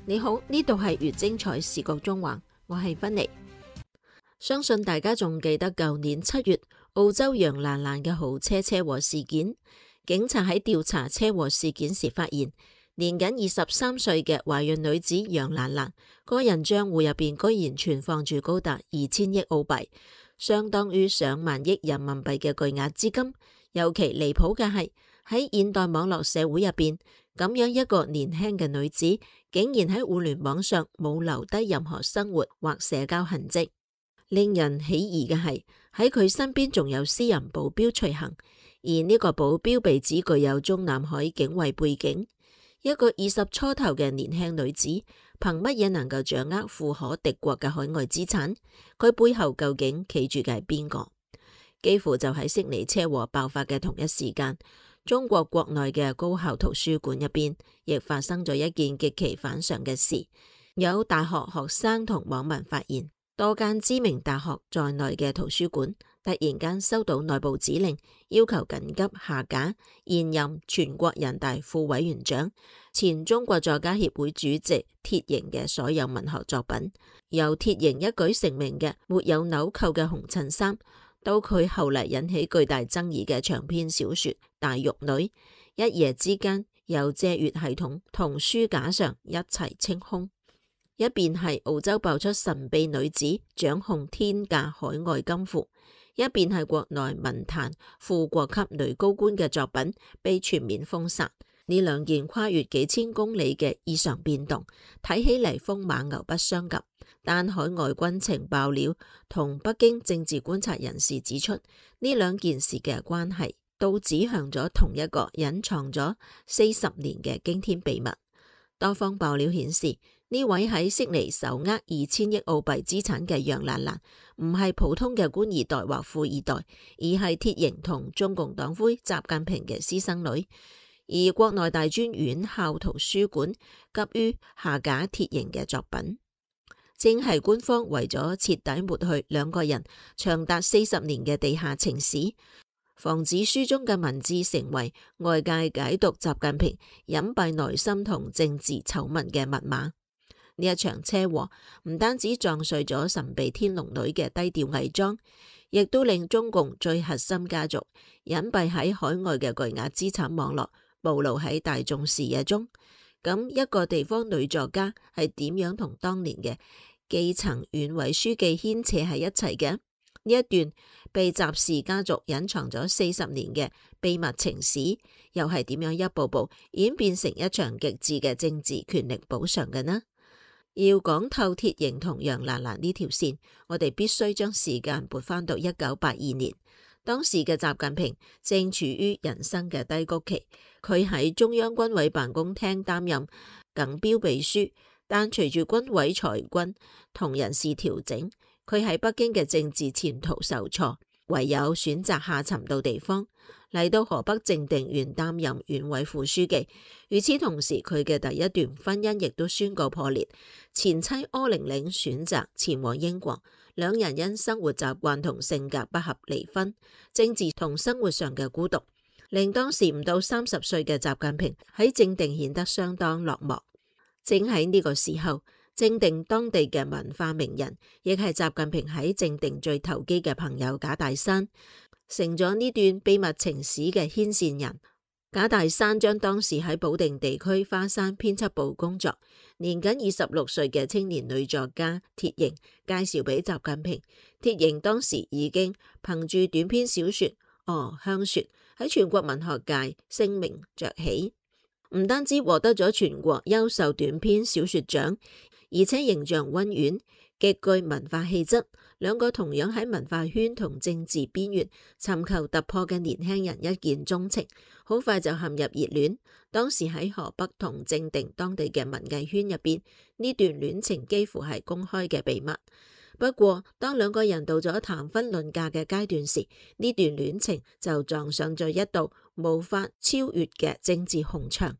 你好，呢度係越精彩視覺中環，我係芬妮。相信大家仲記得舊年7月澳洲楊蘭蘭嘅豪車車禍事件，警察喺調查車禍事件時發現，年僅23歲嘅懷孕女子楊蘭蘭個人賬戶入邊居然存放住高達2000億澳幣，相當於上萬億人民幣嘅巨額資金。尤其離譜嘅係喺現代網絡社會入邊，咁樣一個年輕嘅女子，竟然喺互聯網上冇留低任何生活或社交痕跡。令人起疑嘅係喺佢身邊仲有私人保鏢隨行，而呢個保鏢被指具有中南海警衛背景。一個20出頭嘅年輕女子，憑乜嘢能夠掌握富可敵國嘅海外資產？佢背後究竟企住嘅係邊個？幾乎就喺悉尼車禍爆發嘅同一時間，中國國內嘅高校圖書館入邊亦發生咗一件極其反常嘅事。有大學學生同網民發現，多間知名大學在內嘅圖書館突然間收到內部指令，要求緊急下架現任全國人大副委員長、前中國作家協會主席鐵凝嘅所有文學作品，由鐵凝一舉成名嘅沒有紐扣嘅紅襯衫，到佢後嚟引起巨大爭議嘅長篇小說《大玉女》，一夜之間由借閱系統同書架上一齊清空。一邊係澳洲爆出神秘女子掌控天價海外金庫，一邊係國內文壇副國級女高官嘅作品被全面封殺。呢兩件跨越幾千公里嘅異常變動，睇起嚟風馬牛不相及，但海外軍情爆料同北京政治觀察人士指出，呢兩件事嘅關係都指向咗同一個隱藏咗40年嘅驚天秘密。多方爆料顯示，呢位喺悉尼手握2000億澳幣資產嘅楊蘭蘭，唔係普通嘅官二代或富二代，而係鐵凝同中共黨魁習近平嘅私生女。而國內大專院校圖書館急於下架鐵凝嘅作品，正係官方為咗徹底抹去兩個人長達40年嘅地下情史，防止書中嘅文字成為外界解讀習近平隱蔽內心同政治醜聞嘅密碼。呢一場車禍唔單止撞碎咗神秘天龍女嘅低調偽裝，亦都令中共最核心家族隱蔽喺海外嘅巨額資產網絡暴露喺大眾視野中。咁一個地方女作家係點樣同當年嘅基層縣委書記牽扯喺一齊嘅？呢一段被習氏家族隱藏咗40年嘅秘密情史，又係點樣一步步演變成一場極致嘅政治權力補償嘅呢？要講透鐵凝同楊蘭蘭呢條線，我哋必須將時間撥翻到1982年。當時嘅習近平正處於人生嘅低谷期，佢喺中央軍委辦公廳擔任耿標秘書，但隨住軍委裁軍同人事調整，佢喺北京嘅政治前途受挫，唯有選擇下沉到地方，嚟到河北正定縣擔任縣委副書記。與此同時，佢嘅第一段婚姻亦都宣告破裂，前妻柯玲玲選擇前往英國，兩人因生活習慣同性格不合離婚。政治同生活上嘅孤獨，令當時唔到30歲嘅習近平喺正定顯得相當落寞。正喺呢個時候，正定當地嘅文化名人，亦係習近平喺正定最投機嘅朋友賈大山，成咗呢段秘密情史嘅牽線人。賈大山將當時喺保定地區花山編輯部工作，年僅26歲嘅青年女作家鐵凝介紹俾習近平。鐵凝當時已經憑住短篇小說《哦香雪》喺全國文學界聲名鵲起，唔單止獲得咗全國優秀短篇小說獎，而且形象溫婉，極具文化氣質。兩個同樣喺文化圈同政治邊緣尋求突破嘅年輕人一見鍾情，好快就陷入熱戀。當時喺河北同正定當地嘅文藝圈入邊，呢段戀情幾乎係公開嘅秘密。不過，當兩個人到咗談婚論嫁嘅階段時，呢段戀情就撞上咗一道無法超越嘅政治紅牆。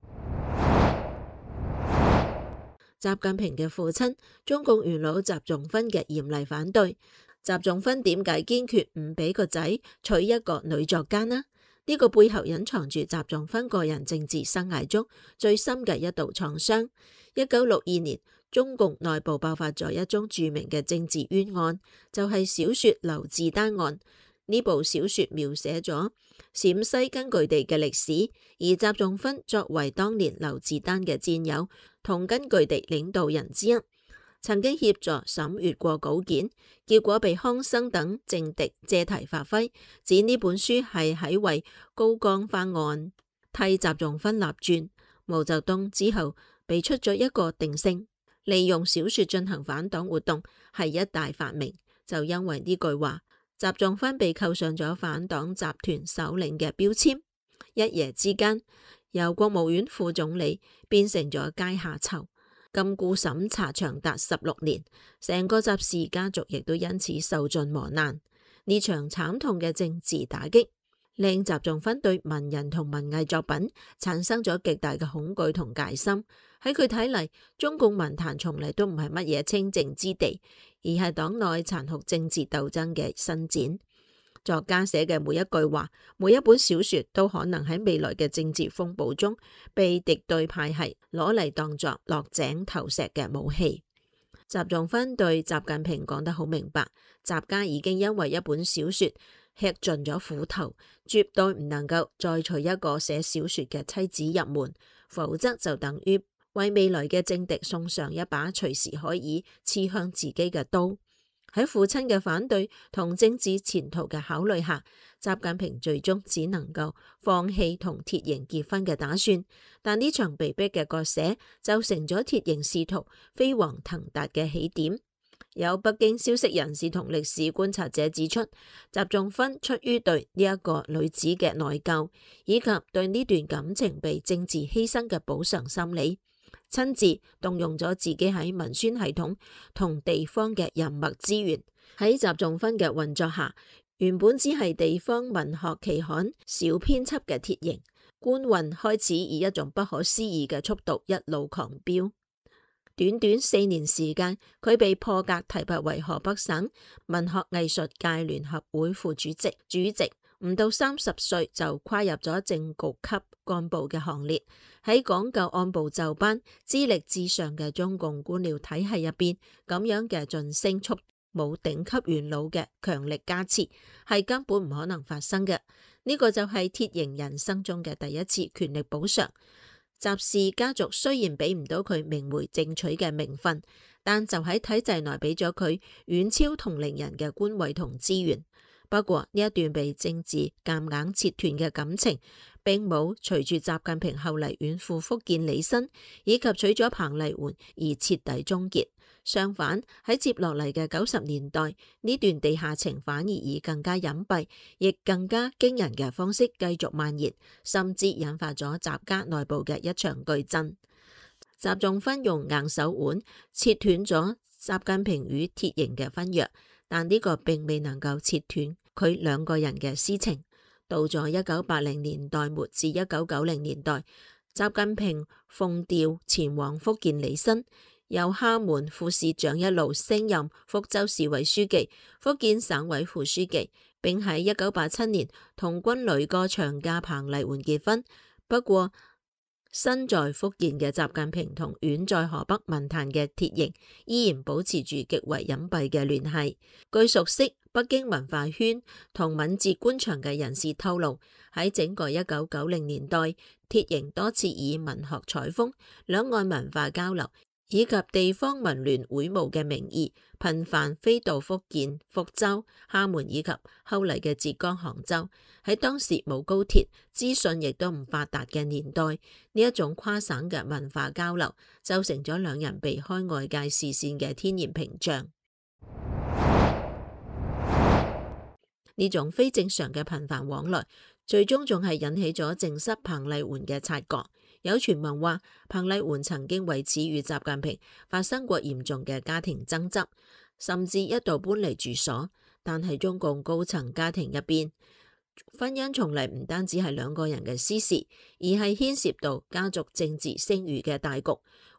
習近平嘅父親中共元老習仲勳嘅嚴厲反對。習仲勳點解堅決唔俾個仔娶一個女作家呢？ 呢個背後隱藏住習仲勳個人政治生涯中最深嘅一道創傷。1962年，中共內部爆發咗一宗著名嘅政治冤案，就係小說《劉志丹案》。呢部小說描寫咗陝西根據地嘅歷史，而習仲勳作為當年劉志丹嘅戰友同根據地領導人之一，曾經協助審閱過稿件，結果被康生等政敵借題發揮，指呢本書係喺為高崗花案替習仲勳立傳。毛澤東之後被出咗一個定性，利用小說進行反黨活動係一大發明。就因為呢句話，習仲勳被扣上咗反黨集團首領嘅標籤，一夜之間由國務院副總理變成咗階下囚，禁錮審查長達16年，成個習氏家族亦都因此受盡磨難。呢場慘痛嘅政治打擊，令習仲勳對文人同文藝作品產生咗極大嘅恐懼同戒心。喺佢睇嚟，中共文壇從嚟都唔係乜嘢清淨之地，而係黨內殘酷政治鬥爭嘅伸展。作家寫嘅每一句話，每一本小說，都可能喺未來嘅政治風暴中被敵對派系攞嚟當作落井投石嘅武器。習仲勳對習近平講得好明白，習家已經因為一本小說吃盡咗苦頭，絕對唔能夠再娶一個寫小說嘅妻子入門，否則就等於為未來嘅政敵送上一把隨時可以刺向自己嘅刀。喺父親嘅反對同政治前途嘅考慮下，習近平最終只能夠放棄同鐵營結婚嘅打算。但呢場被逼嘅割捨就成咗鐵營仕途飛黃騰達嘅起點。有北京消息人士同歷史觀察者指出，習仲勳出於對呢一個女子嘅內疚，以及對呢段感情被政治犧牲嘅補償心理，親自動用咗自己喺文宣系統同地方嘅人脈資源。喺習仲勳嘅運作下，原本只係地方文學期刊小編輯嘅鐵營官運開始以一種不可思議嘅速度一路狂飆。短短4年時間，佢被破格提拔為河北省文學藝術界聯合會副主席，唔到30歲就跨入咗正局級幹部嘅行列。喺講究按部就班、資歷至上嘅中共官僚體系入邊，咁樣嘅晉升速冇頂級元老嘅強力加持，係根本唔可能發生嘅。呢個就係鐵營人生中嘅第一次權力補償。習氏家族雖然俾唔到佢明媒正娶嘅名分，但就喺體制內俾咗佢遠超同齡人嘅官位同資源。不過呢一段被政治夾硬切斷嘅感情，並冇隨住習近平後嚟遠赴福建履新以及娶咗彭麗媛而徹底終結。相反，喺接落嚟嘅90年代，呢段地下情反而以更加隱蔽，亦更加驚人嘅方式繼續蔓延，甚至引發咗習家內部嘅一場巨震。習仲勳用硬手腕切斷咗習近平與鐵營嘅婚約，但呢個並未能夠切斷佢兩個人嘅私情。到咗1980年代末至1990年代，習近平奉調前往福建履新，由廈門副市長一路升任福州市委書記、福建省委副書記，並喺1987年同軍旅歌唱家彭麗媛結婚。不過，身在福建嘅習近平同遠在河北文壇嘅鐵營依然保持住極為隱蔽嘅聯繫。據熟悉北京文化圈同敏捷官場嘅人士透露，喺整個1990年代，鐵營多次以文學採風、兩岸文化交流以及地方文聯會務嘅名義，頻繁飛到福建、福州、廈門以及後嚟嘅浙江、杭州。喺當時冇高鐵、資訊亦都唔發達嘅年代，呢一種跨省嘅文化交流，就成咗兩人避開外界視線嘅天然屏障。呢種非正常嘅頻繁往來，最終仲係引起咗正室彭麗媛嘅察覺。有傳聞話，彭麗媛曾經為此與習近平發生過嚴重嘅家庭爭執，甚至一度搬離住所。但係中共高層家庭入邊，婚姻從嚟唔單止係兩個人嘅私事，而係牽涉到家族政治聲譽嘅大局。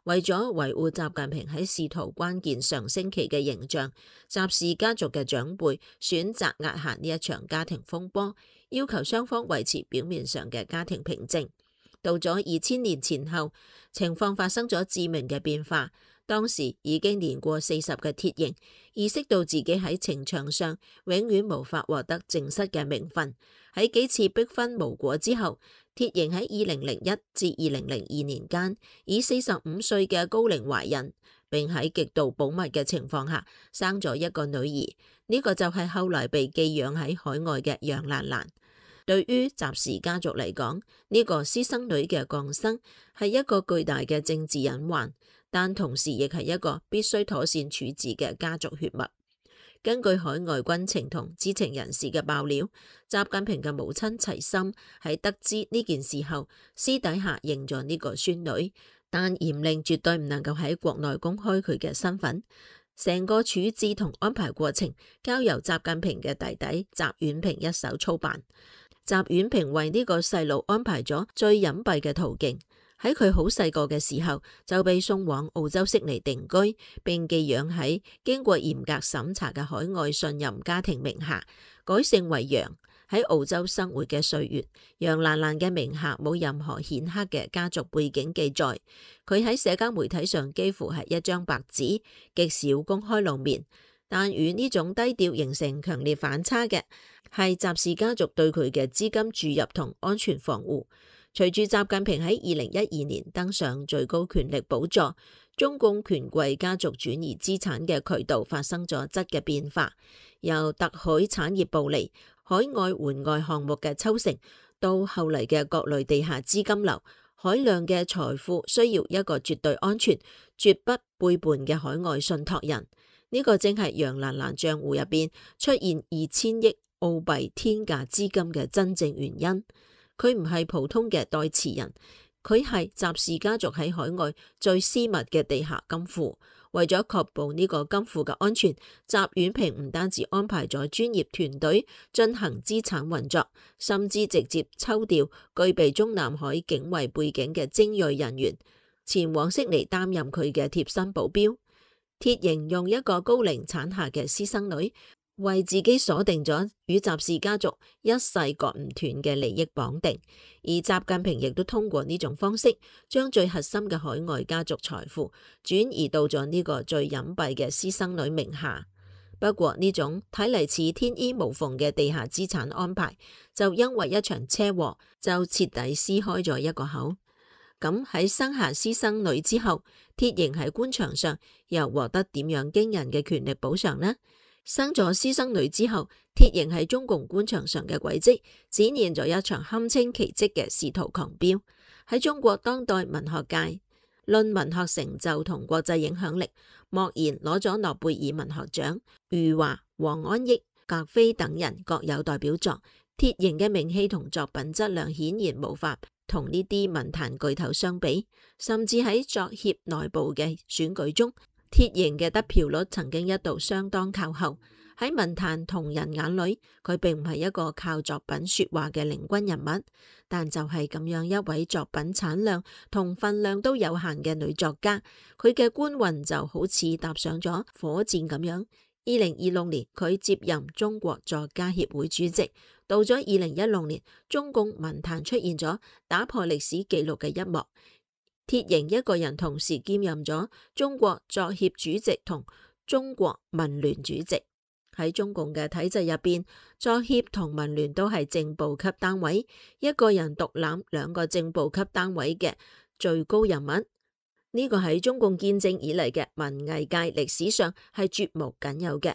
為咗維護習近平喺仕途關鍵上升期嘅形象，習氏家族嘅長輩選擇壓下呢一場家庭風波，要求雙方維持表面上嘅家庭平靜。到咗2000年前後，情況發生咗致命嘅變化。當時已經年過40嘅鐵凝意識到自己喺情場上永遠無法獲得正室嘅名分。喺幾次逼婚無果之後，鐵凝喺2001至2002年間以45歲嘅高齡懷孕，並喺極度保密嘅情況下生咗一個女兒。呢個就係後來被寄養喺海外嘅楊蘭蘭。對於習氏家族嚟講，呢個私生女嘅降生係一個巨大嘅政治隱患，但同時亦係一個必須妥善處置嘅家族血脈。根據海外軍情同知情人士嘅爆料，習近平嘅母親齊心喺得知呢件事後，私底下認咗呢個孫女，但嚴令絕對唔能夠喺國內公開佢嘅身份。成個處置同安排過程交由習近平嘅弟弟習遠平一手操辦。習遠平為呢個細路安排咗最隱蔽嘅途徑，喺佢好細個嘅時候就被送往澳洲悉尼定居，並寄養喺經過嚴格審查嘅海外信任家庭名下，改姓為楊。喺澳洲生活嘅歲月，楊蘭蘭嘅名下冇任何顯赫嘅家族背景記載，佢喺社交媒體上幾乎係一張白紙，極少公開露面。但與呢種低調形成強烈反差嘅係習氏家族對佢嘅資金注入同安全防護。隨住習近平喺2012年登上最高權力寶座，中共權貴家族轉移資產嘅渠道發生咗質嘅變化，由特許產業暴利、海外援外項目嘅抽成，到後嚟嘅各類地下資金流，海量嘅財富需要一個絕對安全、絕不背叛嘅海外信託人。呢個正係楊蘭蘭賬戶入邊出現2000億澳幣天價資金嘅真正原因。佢唔係普通嘅代持人，佢係習氏家族喺海外最私密嘅地下金庫。為咗確保呢個金庫嘅安全，習遠平唔單止安排咗專業團隊進行資產運作，甚至直接抽調具備中南海警衛背景嘅精銳人員前往悉尼擔任佢嘅貼身保鏢。鐵凝用一個高齡產下嘅私生女，為自己鎖定咗與習氏家族一世割唔斷嘅利益綁定，而習近平亦都通過呢種方式，將最核心嘅海外家族財富轉移到咗呢個最隱蔽嘅私生女名下。不過呢種睇嚟似天衣無縫嘅地下資產安排，就因為一場車禍就徹底撕開咗一個口。咁喺生下私生女之後，鐵凝喺官場上又獲得點樣驚人嘅權力補償呢？生咗私生女之後，鐵凝喺中共官場上嘅軌跡展現咗一場堪稱奇蹟嘅仕途狂飆。喺中國當代文學界，論文學成就同國際影響力，莫言攞咗諾貝爾文學獎，余華、王安憶、格非等人各有代表作。鐵凝嘅名氣同作品質量顯然無法同呢啲文壇巨頭相比，甚至喺作協內部嘅選舉中，鐵凝嘅得票率曾經一度相當靠後。喺文壇同人眼裏，佢並唔係一個靠作品說話嘅領軍人物，但就係咁樣一位作品產量同分量都有限嘅女作家，佢嘅官運就好似踏上咗火箭咁樣。2026年佢接任中國作家協會主席，到咗2016年，中共文壇出現咗打破歷史紀錄嘅一幕。鐵凝一個人同時兼任咗中國作協主席同中國文聯主席。喺中共嘅體制入邊，作協同文聯都係正部級單位，一個人獨攬兩個正部級單位嘅最高人物，呢個喺中共建政以嚟嘅文藝界歷史上係絕無僅有嘅。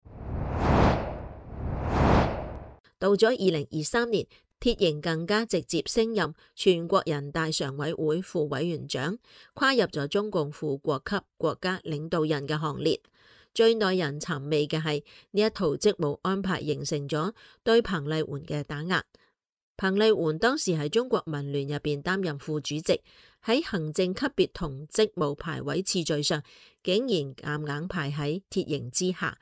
到咗2023年，鐵凝更加直接升任全國人大常委會副委員長，跨入咗中共副國級國家領導人嘅行列。最耐人尋味嘅係呢一套職務安排形成咗對彭麗媛嘅打壓。彭麗媛當時喺中國文聯入邊擔任副主席，喺行政級別同職務排位次序上，竟然夾硬排喺鐵凝之下。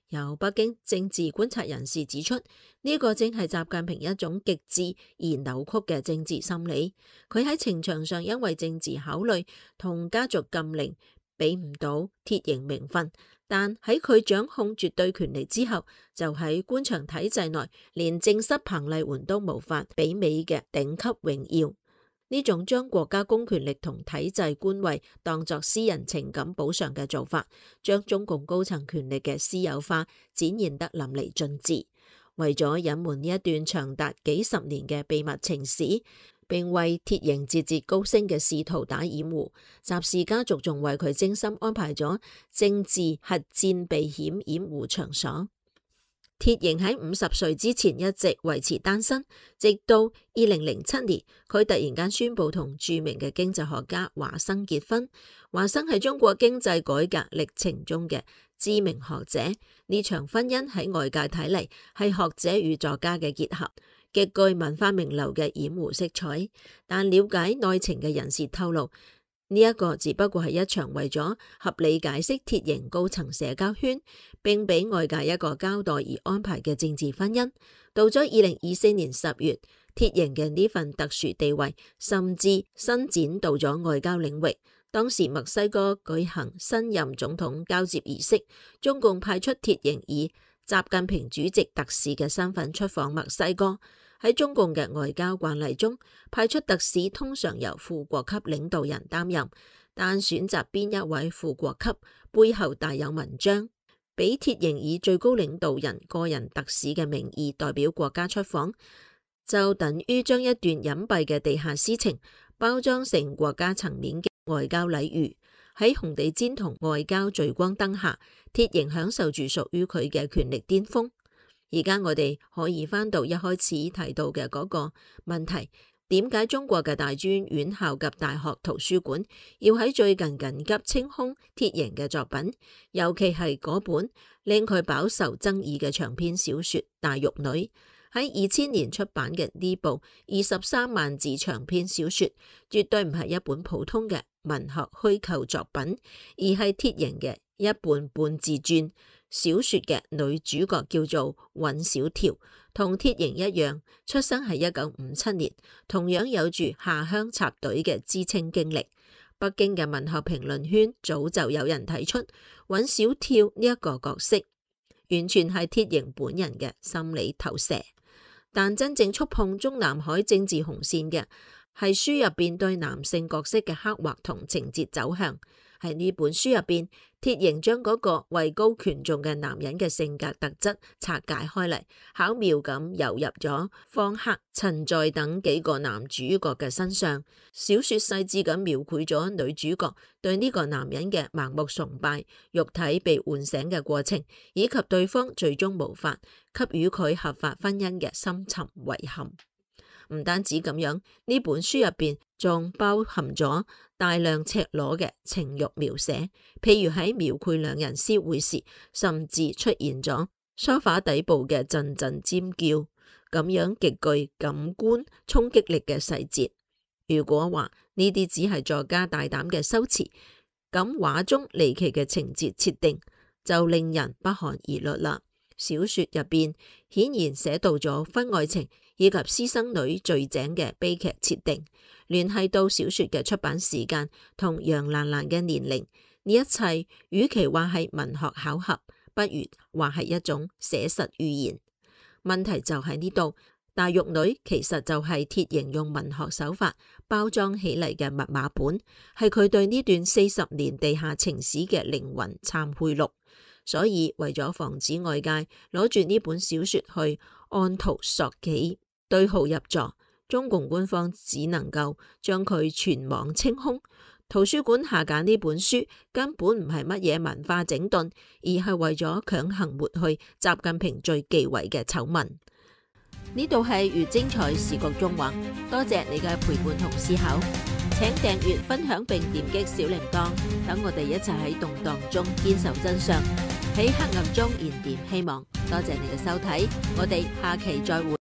有北京政治觀察人士指出，呢個正係習近平一種極致而扭曲嘅政治心理。佢喺情場上因為政治考慮同家族禁令俾唔到鐵營名分，但喺佢掌控絕對權力之後，就喺官場體制內連正室彭麗媛都無法媲美嘅頂級榮耀。呢種將國家公權力同體制官位當作私人情感補償嘅做法，將中共高層權力嘅私有化展現得淋漓盡致。為咗隱瞞呢一段長達幾十年嘅秘密情史，並為鐵營節節高升嘅仕途打掩護，習氏家族仲為佢精心安排咗政治核戰避險掩護場所。鐵營喺50歲之前一直維持單身，直到2007年，佢突然間宣布同著名嘅經濟學家華生結婚。華生係中國經濟改革歷程中嘅知名學者，呢場婚姻喺外界睇嚟係學者與作家嘅結合，極具文化名流嘅掩護色彩。但了解內情嘅人士透露，呢一個只不過係一場為咗合理解釋鐵營高層社交圈，並俾外界一個交代而安排嘅政治婚姻。到咗2024年10月，鐵營嘅呢份特殊地位甚至伸展到咗外交領域。當時墨西哥舉行新任總統交接儀式，中共派出鐵營以習近平主席特使嘅身份出訪墨西哥。喺中共嘅外交慣例中，派出特使通常由副國級領導人擔任，但選擇邊一位副國級背後大有文章。俾鐵營以最高領導人個人特使嘅名義代表國家出訪，就等於將一段隱蔽嘅地下私情包裝成國家層面嘅外交禮遇。喺紅地毯同外交聚光燈下，鐵營享受住屬於佢嘅權力巔峰。而家我哋可以翻到一開始提到嘅嗰個問題，點解中國嘅大專院校及大學圖書館要喺最近緊急清空鐵營嘅作品，尤其係嗰本令佢飽受爭議嘅長篇小說《大玉女》。喺2000年出版嘅呢部23萬字長篇小說，絕對唔係一本普通嘅文學虛構作品，而係鐵營嘅一本半自傳。小說嘅女主角叫做尹小條，同鐵營一樣，出生喺1957年，同樣有住下鄉插隊嘅知青經歷。北京嘅文學評論圈早就有人提出尹小條呢一個角色，完全係鐵營本人嘅心理投射。但真正觸碰中南海政治紅線嘅，係書入邊對男性角色嘅刻畫同情節走向。喺呢本書入邊，鐵營將嗰個位高權重嘅男人嘅性格特質拆解開嚟，巧妙咁游入咗方克、陳在等幾個男主角嘅身上。小說細緻咁描繪咗女主角對呢個男人嘅盲目崇拜、肉體被喚醒嘅過程，以及對方最終無法給予佢合法婚姻嘅深沉遺憾。唔單止咁樣，呢本書入邊仲包含咗大量赤裸嘅情慾描寫，譬如喺描繪兩人私會時，甚至出現咗梳化底部嘅陣陣尖叫，咁樣極具感官衝擊力嘅細節。如果話呢啲只係作家大膽嘅修辭，咁畫中離奇嘅情節設定就令人不寒而慄啦。小說入邊顯然寫到咗婚外情以及私生女墜井嘅悲劇設定，聯繫到小說嘅出版時間同楊蘭蘭嘅年齡，呢一切與其話係文學巧合，不如話係一種寫實預言。問題就喺呢度，大玉女其實就係鐵營用文學手法包裝起嚟嘅密碼本，係佢對呢段40年地下情史嘅靈魂懺悔錄。所以為咗防止外界攞住呢本小說去按圖索驥、對號入座，中共官方只能夠將佢全網清空。圖書館下架呢本書根本唔係乜嘢文化整頓，而係為咗強行抹去習近平最忌諱嘅醜聞。呢度係越精彩時局縱橫，多謝你嘅陪伴同思考。請訂閱、分享並點擊小鈴鐺，等我哋一齊喺動盪中堅守真相，喺黑暗中燃點希望。多謝你嘅收睇，我哋下期再會。